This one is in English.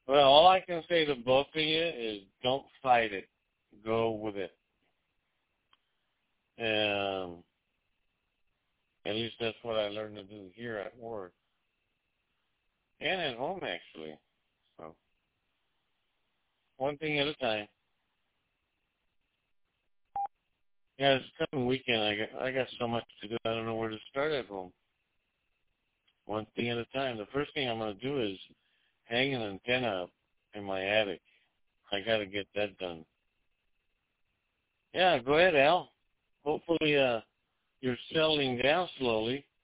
Well, all I can say to both of you is don't fight it. Go with it. At least that's what I learned to do here at work and at home, actually. So one thing at a time. Yeah, it's coming weekend. I got so much to do. I don't know where to start at home. One thing at a time. The first thing I'm going to do is hang an antenna up in my attic. I got to get that done. Yeah, go ahead, Al. Hopefully you're settling down slowly.